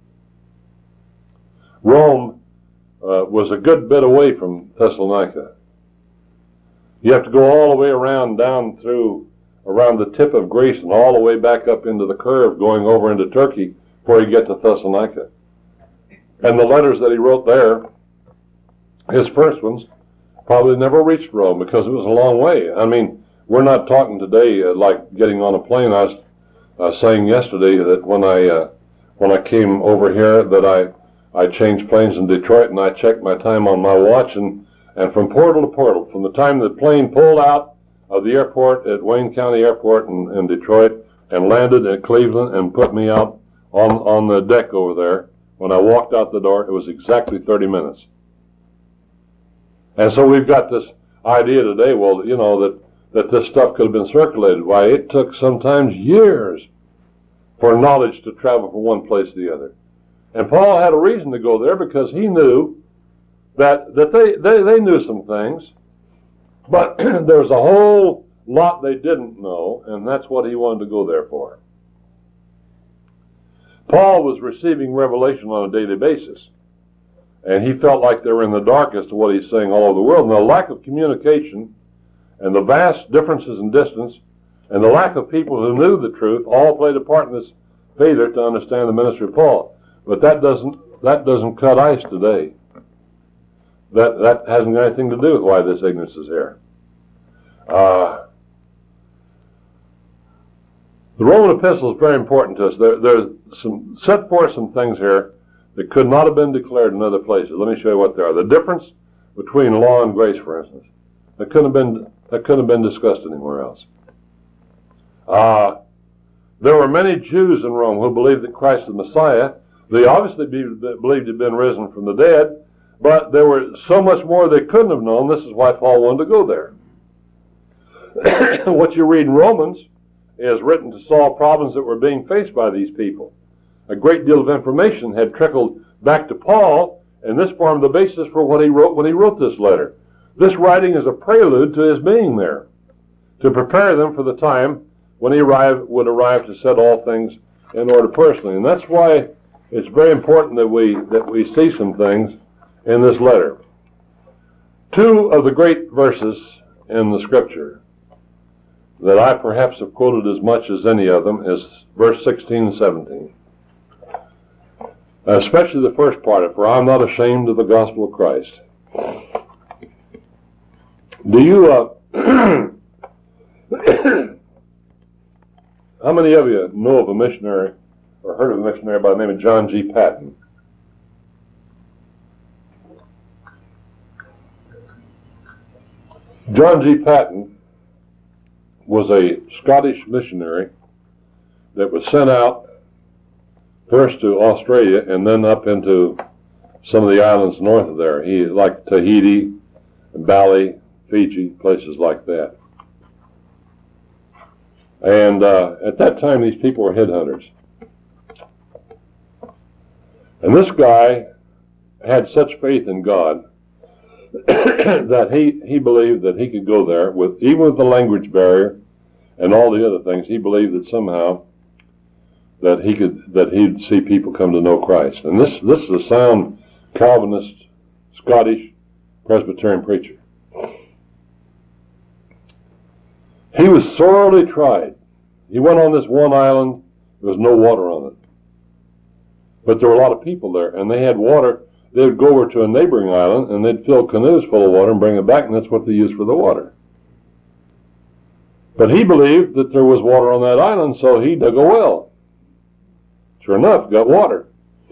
Rome uh, was a good bit away from Thessalonica. You have to go all the way around, down through, around the tip of Greece and all the way back up into the curve going over into Turkey before you get to Thessalonica. And the letters that he wrote there, his first ones, probably never reached Rome because it was a long way. I mean, we're not talking today uh, like getting on a plane. I was uh, saying yesterday that when I uh, when I came over here that I I changed planes in Detroit and I checked my time on my watch, and and from portal to portal, from the time the plane pulled out of the airport at Wayne County Airport in, in Detroit and landed at Cleveland and put me out on on the deck over there, when I walked out the door, it was exactly thirty minutes. And so we've got this idea today, well, you know, that, that this stuff could have been circulated. Why, it took sometimes years for knowledge to travel from one place to the other. And Paul had a reason to go there because he knew that, that they, they, they knew some things, but there's a whole lot they didn't know, and that's what he wanted to go there for. Paul was receiving revelation on a daily basis. And he felt like they were in the dark as to what he's saying all over the world. And the lack of communication and the vast differences in distance and the lack of people who knew the truth all played a part in this failure to understand the ministry of Paul. But that doesn't that doesn't cut ice today. That that hasn't got anything to do with why this ignorance is here. Uh, the Roman epistle is very important to us. There, there's some set forth some things here that could not have been declared in other places. Let me show you what they are. The difference between law and grace, for instance, that couldn't have been that couldn't have been discussed anywhere else. Uh, there were many Jews in Rome who believed that Christ the Messiah. They obviously be, believed he'd been risen from the dead, but there were so much more they couldn't have known. This is why Paul wanted to go there. What you read in Romans is written to solve problems that were being faced by these people. A great deal of information had trickled back to Paul, and this formed the basis for what he wrote when he wrote this letter. This writing is a prelude to his being there, to prepare them for the time when he arrive, would arrive to set all things in order personally. And that's why it's very important that we that we see some things in this letter. Two of the great verses in the Scripture that I perhaps have quoted as much as any of them is verse sixteen and seventeen. Especially the first part of it, for I'm not ashamed of the gospel of Christ. Do you, uh, how many of you know of a missionary, or heard of a missionary by the name of John G. Paton? John G. Paton was a Scottish missionary that was sent out first to Australia and then up into some of the islands north of there. He like Tahiti, Bali, Fiji, places like that. And uh, at that time, these people were headhunters. And this guy had such faith in God that he, he believed that he could go there, with even with the language barrier and all the other things. He believed that somehow that he could that he'd see people come to know Christ. And this this is a sound Calvinist Scottish Presbyterian preacher. He was sorely tried. He went on this one island. There was no water on it, but there were a lot of people there, and they had water. They would go over to a neighboring island, and they'd fill canoes full of water and bring it back, and that's what they used for the water. But he believed that there was water on that island, so he dug a well. Sure enough, got water.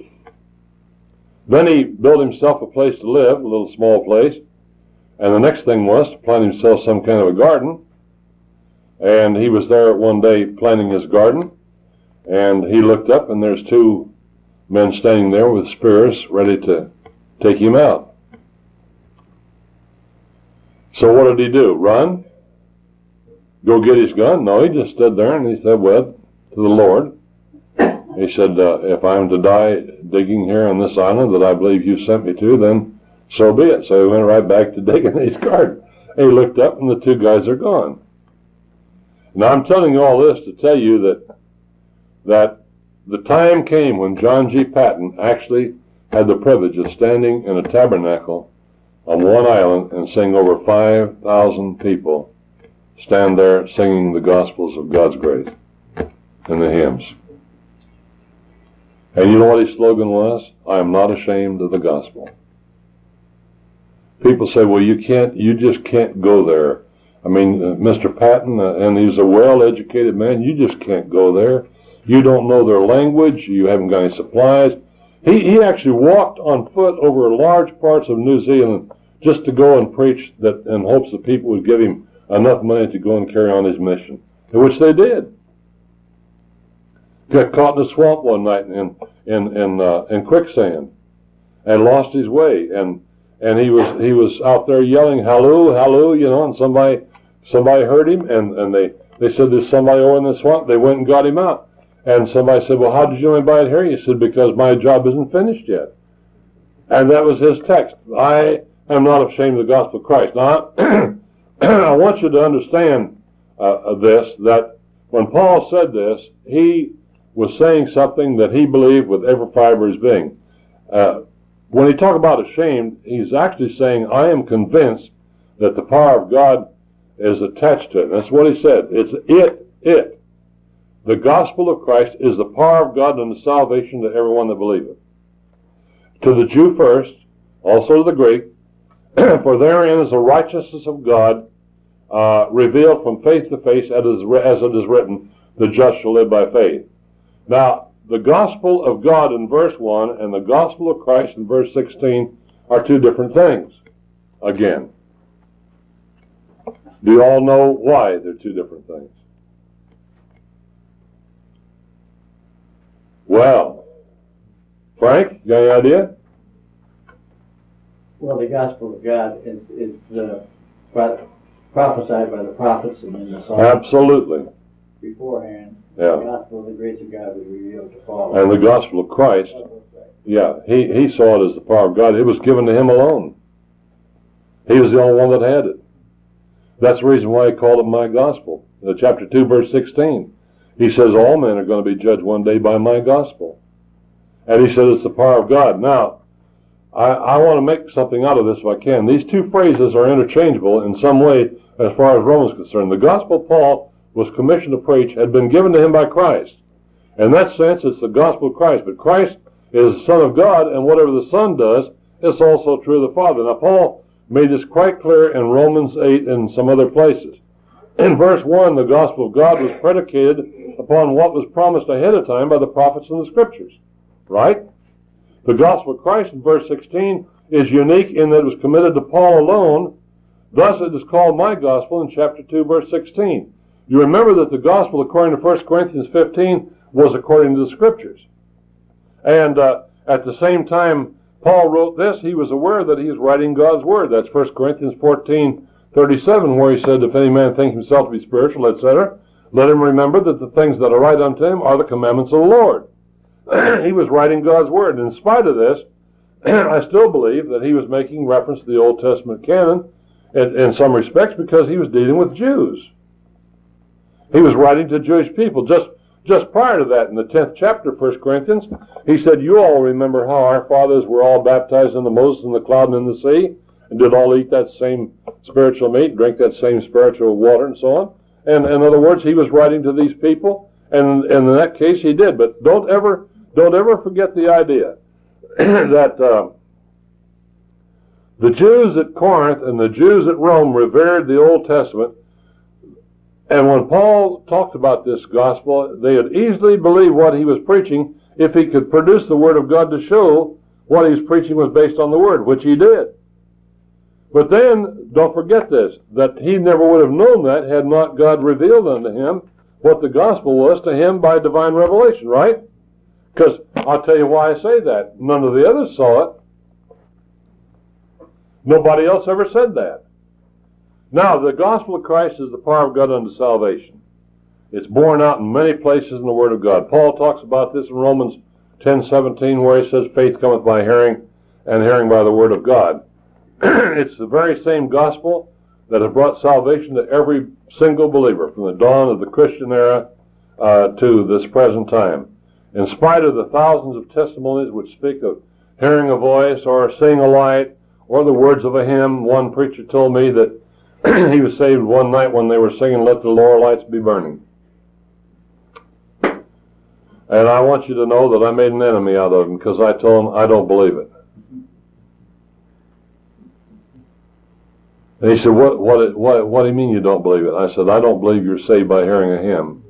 Then he built himself a place to live, a little small place, and the next thing was to plant himself some kind of a garden. And he was there one day planting his garden, and he looked up, and there's two men standing there with spears ready to take him out. So what did he do? Run? go get his gun? No, he just stood there and he said, well, to the Lord, he said, uh, if I'm to die digging here on this island that I believe you sent me to, then so be it. So he went right back to digging his garden. He looked up and the two guys are gone. Now I'm telling you all this to tell you that that the time came when John G. Patton actually had the privilege of standing in a tabernacle on one island and seeing over five thousand people stand there singing the gospels of God's grace and the hymns. And you know what his slogan was? I am not ashamed of the gospel. People say, well, you can't, you just can't go there. I mean, uh, Mister Patton, uh, and he's a well-educated man, you just can't go there. You don't know their language. You haven't got any supplies. He, he actually walked on foot over large parts of New Zealand just to go and preach that in hopes that people would give him enough money to go and carry on his mission, which they did. Got caught in a swamp one night in in in, uh, in quicksand and lost his way, and and he was he was out there yelling halloo, halloo, you know, and somebody somebody heard him, and and they they said there's somebody over in the swamp. They went and got him out, and somebody said, well, how did you know anybody here? He said, because my job isn't finished yet. And that was his text. I am not ashamed of the gospel of Christ. Now, I want you to understand uh, this, that when Paul said this, he was saying something that he believed with every fiber of his being. Uh, when he talked about ashamed, he's actually saying, I am convinced that the power of God is attached to it. And that's what he said. It's it, it. The gospel of Christ is the power of God unto salvation to everyone that believeth. To the Jew first, also to the Greek, for therein is the righteousness of God uh, revealed from faith to faith, as it is written, the just shall live by faith. Now, the gospel of God in verse one and the gospel of Christ in verse sixteen are two different things. Again, do you all know why they're two different things? Well, Frank, you got any idea? Well, the gospel of God is, is uh, prophesied by the prophets and in the Psalms. Absolutely. Beforehand. Yeah. The gospel of the grace of God was revealed to Paul. And the gospel of Christ, yeah, he, he saw it as the power of God. It was given to him alone. He was the only one that had it. That's the reason why he called it my gospel. In chapter two, verse sixteen, he says all men are going to be judged one day by my gospel. And he said it's the power of God. Now, I, I want to make something out of this if I can. These two phrases are interchangeable in some way as far as Romans is concerned. The gospel Paul was commissioned to preach had been given to him by Christ. In that sense, it's the gospel of Christ. But Christ is the Son of God, and whatever the Son does, it's also true of the Father. Now, Paul made this quite clear in Romans eight and some other places. In verse one, the gospel of God was predicated upon what was promised ahead of time by the prophets and the Scriptures. Right? The gospel of Christ in verse sixteen is unique in that it was committed to Paul alone. Thus it is called my gospel in chapter two, verse sixteen. You remember that the gospel, according to First Corinthians fifteen, was according to the Scriptures. And uh, at the same time Paul wrote this, he was aware that he was writing God's Word. That's First Corinthians fourteen thirty-seven, where he said, if any man think himself to be spiritual, et cetera, let him remember that the things that are right unto him are the commandments of the Lord. He was writing God's Word. And in spite of this, I still believe that he was making reference to the Old Testament canon in, in some respects because he was dealing with Jews. He was writing to Jewish people. Just just prior to that, in the tenth chapter of First Corinthians, he said, you all remember how our fathers were all baptized into Moses in the cloud and in the sea, and did all eat that same spiritual meat, drink that same spiritual water, and so on. And in other words, he was writing to these people, and, and in that case he did. But don't ever, don't ever forget the idea that uh, the Jews at Corinth and the Jews at Rome revered the Old Testament. And when Paul talked about this gospel, they would easily believe what he was preaching if he could produce the Word of God to show what he was preaching was based on the Word, which he did. But then, don't forget this, that he never would have known that had not God revealed unto him what the gospel was to him by divine revelation, right? Because I'll tell you why I say that. None of the others saw it. Nobody else ever said that. Now, the gospel of Christ is the power of God unto salvation. It's borne out in many places in the Word of God. Paul talks about this in Romans ten seventeen, where he says, faith cometh by hearing, and hearing by the Word of God. It's the very same gospel that has brought salvation to every single believer from the dawn of the Christian era uh, to this present time. In spite of the thousands of testimonies which speak of hearing a voice or seeing a light or the words of a hymn, one preacher told me that he was saved one night when they were singing, "Let the lower lights be burning." And I want you to know that I made an enemy out of him because I told him I don't believe it. And he said, what, what, what, what do you mean you don't believe it? I said, I don't believe you're saved by hearing a hymn.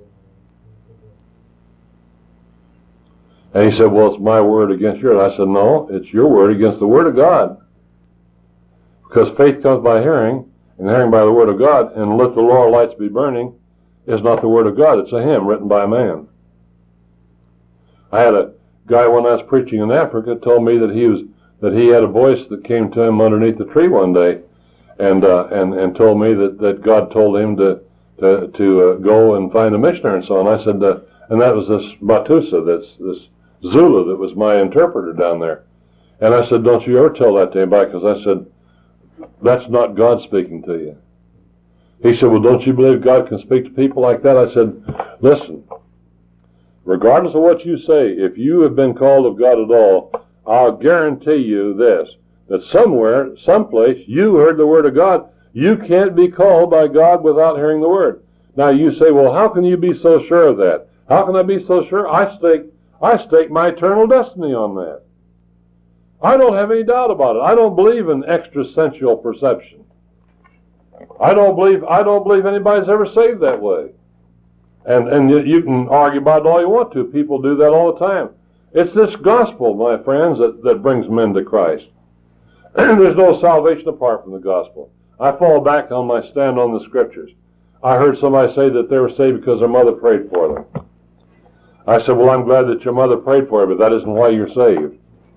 And he said, well, it's my word against yours. I said, no, it's your word against the Word of God. Because faith comes by hearing, and hearing by the Word of God, and let the lower lights be burning is not the Word of God. It's a hymn written by a man. I had a guy when I was preaching in Africa told me that he was that he had a voice that came to him underneath the tree one day, and uh, and and told me that, that God told him to to, to uh, go and find a missionary and so on. I said, uh, and that was this Batusa, this this Zulu that was my interpreter down there. And I said, don't you ever tell that to anybody, because I said, that's not God speaking to you. He said, well, don't you believe God can speak to people like that? I said, listen, regardless of what you say, if you have been called of God at all, I'll guarantee you this, that somewhere, someplace, you heard the Word of God. You can't be called by God without hearing the Word. Now you say, well, how can you be so sure of that? How can I be so sure? I stake, I stake my eternal destiny on that. I don't have any doubt about it. I don't believe in extrasensual perception. I don't believe, I don't believe anybody's ever saved that way. And and you, you can argue about it all you want to. People do that all the time. It's this gospel, my friends, that, that brings men to Christ. There's no salvation apart from the gospel. I fall back on my stand on the Scriptures. I heard somebody say that they were saved because their mother prayed for them. I said, well, I'm glad that your mother prayed for you, but that isn't why you're saved.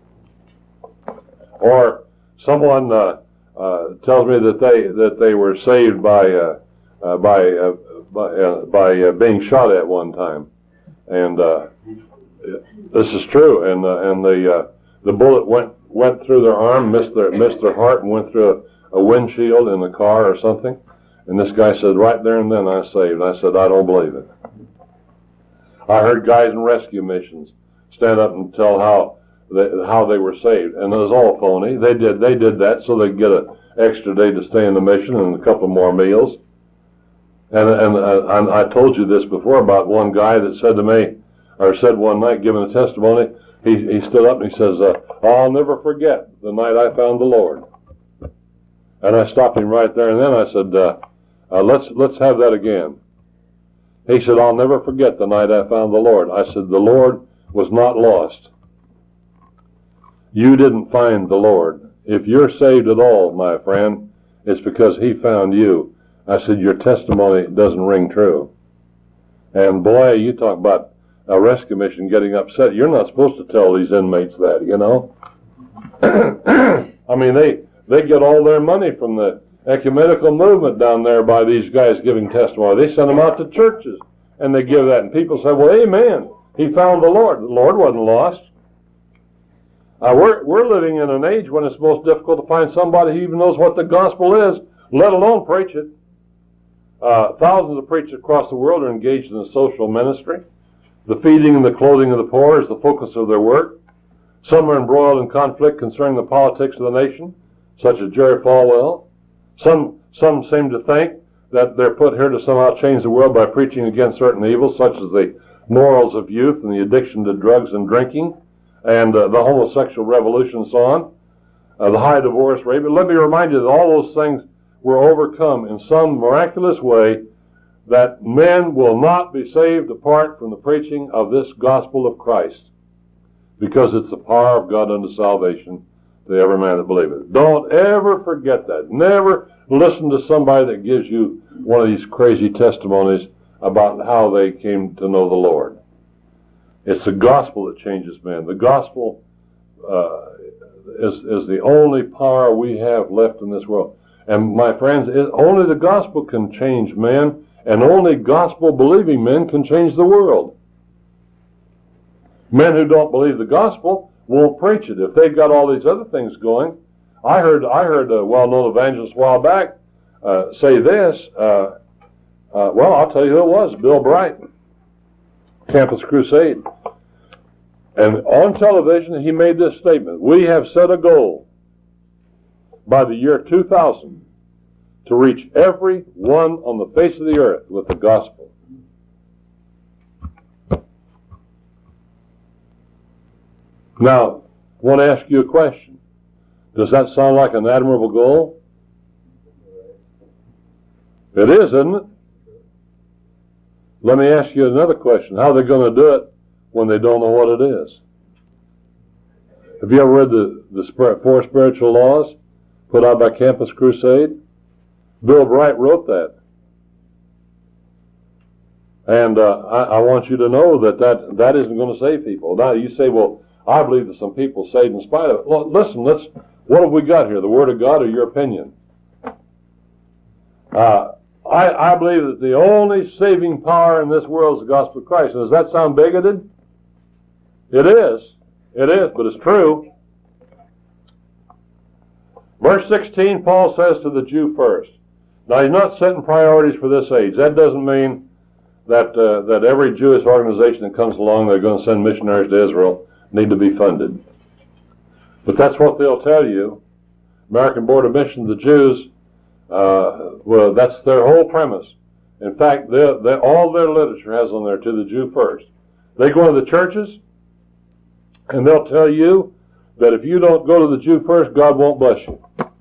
Or someone uh, uh, tells me that they that they were saved by uh, uh, by uh, by, uh, by uh, being shot at one time, and uh, this is true. And uh, and the uh, the bullet went went through their arm, missed their missed their heart, and went through a, a windshield in the car or something. And this guy said, right there and then, I saved. I said, I don't believe it. I heard guys in rescue missions stand up and tell how they, how they were saved, and it was all phony. They did they did that so they could get an extra day to stay in the mission and a couple more meals. And and uh, I told you this before about one guy that said to me, or said one night giving a testimony, he he stood up and he says, uh, I'll never forget the night I found the Lord. And I stopped him right there and then. I said, uh, uh, let's let's have that again. He said, I'll never forget the night I found the Lord. I said, the Lord was not lost. You didn't find the Lord. If you're saved at all, my friend, it's because He found you. I said, your testimony doesn't ring true. And boy, you talk about a rescue mission getting upset. You're not supposed to tell these inmates that, you know. I mean, they, they get all their money from the ecumenical movement down there by these guys giving testimony. They send them out to churches, and they give that. And people say, well, amen, he found the Lord. The Lord wasn't lost. Uh, we're, we're living in an age when it's most difficult to find somebody who even knows what the gospel is, let alone preach it. Uh, thousands of preachers across the world are engaged in the social ministry. The feeding and the clothing of the poor is the focus of their work. Some are embroiled in conflict concerning the politics of the nation, such as Jerry Falwell. Some some seem to think that they're put here to somehow change the world by preaching against certain evils, such as the morals of youth and the addiction to drugs and drinking, and uh, the homosexual revolution and so on, uh, the high divorce rate. But let me remind you that all those things were overcome in some miraculous way, that men will not be saved apart from the preaching of this gospel of Christ, because it's the power of God unto salvation to every man that believeth. Don't ever forget that. Never listen to somebody that gives you one of these crazy testimonies about how they came to know the Lord. It's the gospel that changes men. The gospel uh, is, is the only power we have left in this world. And my friends, it, only the gospel can change men, and only gospel-believing men can change the world. Men who don't believe the gospel won't preach it. If they've got all these other things going, I heard I heard a well-known evangelist a while back uh, say this. Uh, uh, well, I'll tell you who it was: Bill Bright, Campus Crusade. And on television, he made this statement: "We have set a goal by the year two thousand to reach every one on the face of the earth with the gospel." Now, I want to ask you a question. Does that sound like an admirable goal? It is, isn't it? Let me ask you another question. How are they going to do it when they don't know what it is? Have you ever read the, the Four Spiritual Laws put out by Campus Crusade? Bill Bright wrote that. And uh, I, I want you to know that, that that isn't going to save people. Now, you say, well, I believe that some people saved in spite of it. Well, listen, let's, what have we got here? The Word of God or your opinion? Uh, I, I believe that the only saving power in this world is the gospel of Christ. And does that sound bigoted? It is. It is, but it's true. Verse sixteen, Paul says to the Jew first. Now, he's not setting priorities for this age. That doesn't mean that uh, that every Jewish organization that comes along, they're going to send missionaries to Israel, need to be funded. But that's what they'll tell you. American Board of Missions, the Jews, uh, well, that's their whole premise. In fact, they're, they're, all their literature has on there, to the Jew first. They go to the churches, and they'll tell you that if you don't go to the Jew first, God won't bless you.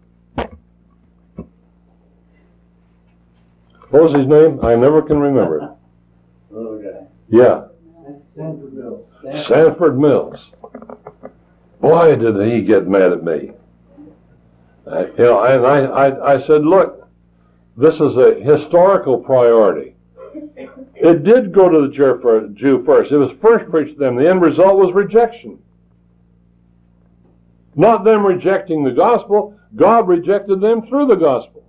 What was his name? I never can remember it. Little guy. Yeah. Sanford Mills. Sanford. Sanford Mills. Boy, did he get mad at me. Uh, you know, and I, I, I said, look, this is a historical priority. It did go to the Jew first. It was first preached to them. The end result was rejection. Not them rejecting the gospel. God rejected them through the gospel.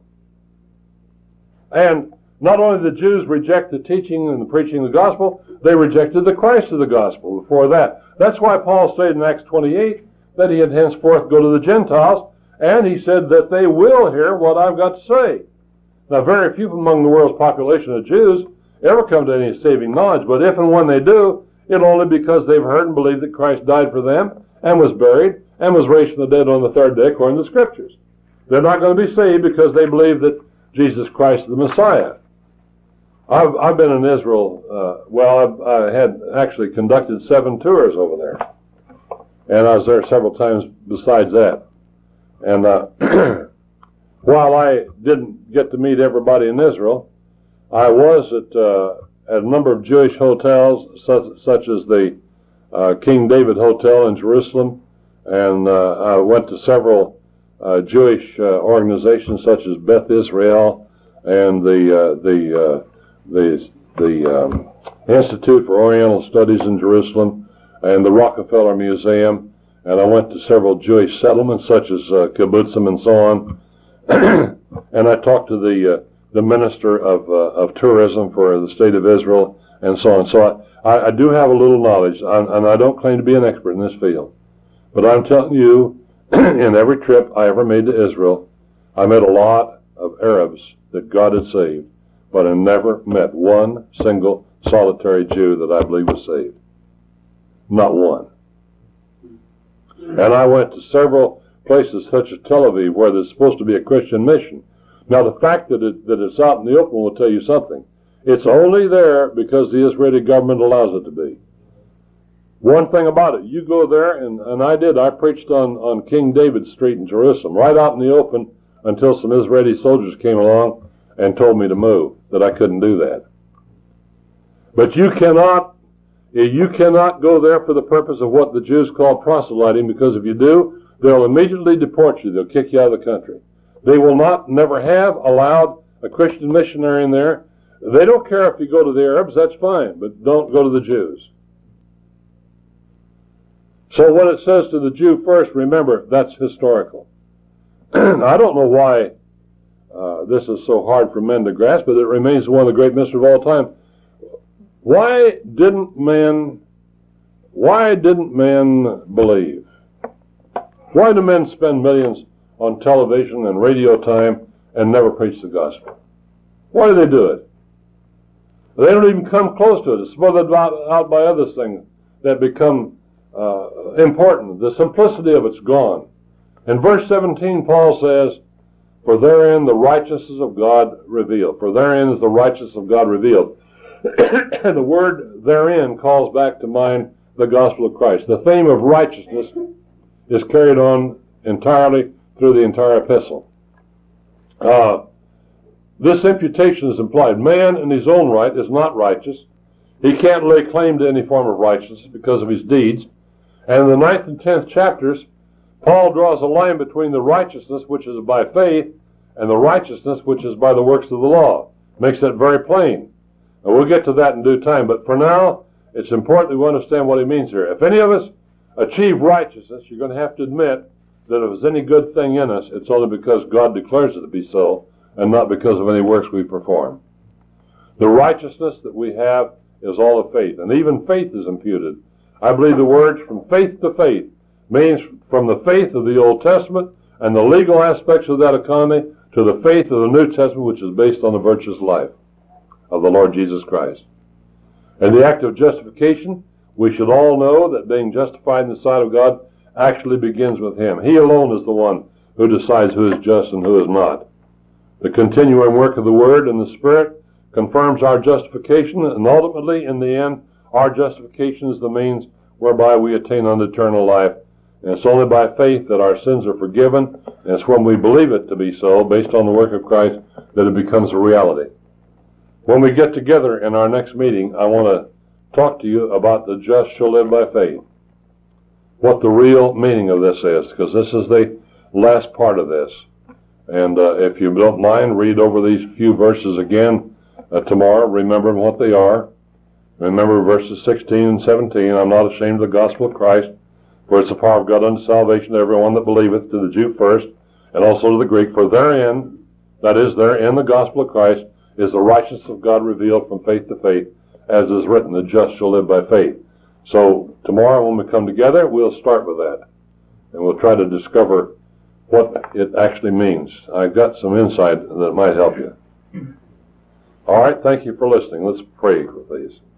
And not only did the Jews reject the teaching and the preaching of the gospel, they rejected the Christ of the gospel before that. That's why Paul stated in Acts twenty-eight that he had henceforth go to the Gentiles, and he said that they will hear what I've got to say. Now, very few among the world's population of Jews ever come to any saving knowledge, but if and when they do, it'll only because they've heard and believed that Christ died for them and was buried and was raised from the dead on the third day according to the Scriptures. They're not going to be saved because they believe that Jesus Christ is the Messiah. I've, I've been in Israel, uh, well, I've, I had actually conducted seven tours over there. And I was there several times besides that. And uh, while I didn't get to meet everybody in Israel, I was at, uh, at a number of Jewish hotels, such, such as the uh, King David Hotel in Jerusalem. And uh, I went to several uh, Jewish uh, organizations such as Beth Israel and the uh, the uh, the the um, Institute for Oriental Studies in Jerusalem and the Rockefeller Museum, and I went to several Jewish settlements such as uh, kibbutzim and so on. And I talked to the uh, the minister of uh, of tourism for the state of Israel and so on. So I, I do have a little knowledge, and I don't claim to be an expert in this field, but I'm telling you, in every trip I ever made to Israel, I met a lot of Arabs that God had saved, but I never met one single solitary Jew that I believe was saved. Not one. And I went to several places such as Tel Aviv where there's supposed to be a Christian mission. Now the fact that, it, that it's out in the open will tell you something. It's only there because the Israeli government allows it to be. One thing about it, you go there, and, and I did, I preached on, on King David Street in Jerusalem, right out in the open until some Israeli soldiers came along and told me to move, that I couldn't do that. But you cannot, you cannot go there for the purpose of what the Jews call proselyting, because if you do, they'll immediately deport you. They'll kick you out of the country. They will not, never have allowed a Christian missionary in there. They don't care if you go to the Arabs, that's fine, but don't go to the Jews. So when it says to the Jew first, remember, that's historical. I don't know why uh, this is so hard for men to grasp, but it remains one of the great mysteries of all time. Why didn't men, why didn't men believe? Why do men spend millions on television and radio time and never preach the gospel? Why do they do it? They don't even come close to it. It's smothered out by other things that become uh, important. The simplicity of it's gone. In verse seventeen, Paul says, for therein the righteousness of God revealed. For therein is the righteousness of God revealed. And the word therein calls back to mind the gospel of Christ. The theme of righteousness is carried on entirely through the entire epistle. Uh, this imputation is implied. Man in his own right is not righteous. He can't lay claim to any form of righteousness because of his deeds. And in the ninth and tenth chapters, Paul draws a line between the righteousness which is by faith and the righteousness which is by the works of the law. Makes that very plain. And we'll get to that in due time. But for now, it's important that we understand what he means here. If any of us achieve righteousness, you're going to have to admit that if there's any good thing in us, it's only because God declares it to be so, and not because of any works we perform. The righteousness that we have is all of faith, and even faith is imputed. I believe the words from faith to faith means from the faith of the Old Testament and the legal aspects of that economy to the faith of the New Testament, which is based on the virtuous life of the Lord Jesus Christ. In the act of justification, we should all know that being justified in the sight of God actually begins with Him. He alone is the one who decides who is just and who is not. The continuing work of the Word and the Spirit confirms our justification, and ultimately, in the end, our justification is the means whereby we attain unto eternal life. And it's only by faith that our sins are forgiven, and it's when we believe it to be so, based on the work of Christ, that it becomes a reality. When we get together in our next meeting, I want to talk to you about the just shall live by faith. What the real meaning of this is, because this is the last part of this. And uh, if you don't mind, read over these few verses again uh, tomorrow, remembering what they are. Remember verses sixteen and seventeen, I'm not ashamed of the gospel of Christ, for it's the power of God unto salvation to everyone that believeth, to the Jew first, and also to the Greek. For therein, that is, there in the gospel of Christ, is the righteousness of God revealed from faith to faith, as is written, the just shall live by faith. So tomorrow when we come together, we'll start with that, and we'll try to discover what it actually means. I've got some insight that might help you. All right, thank you for listening. Let's pray, please.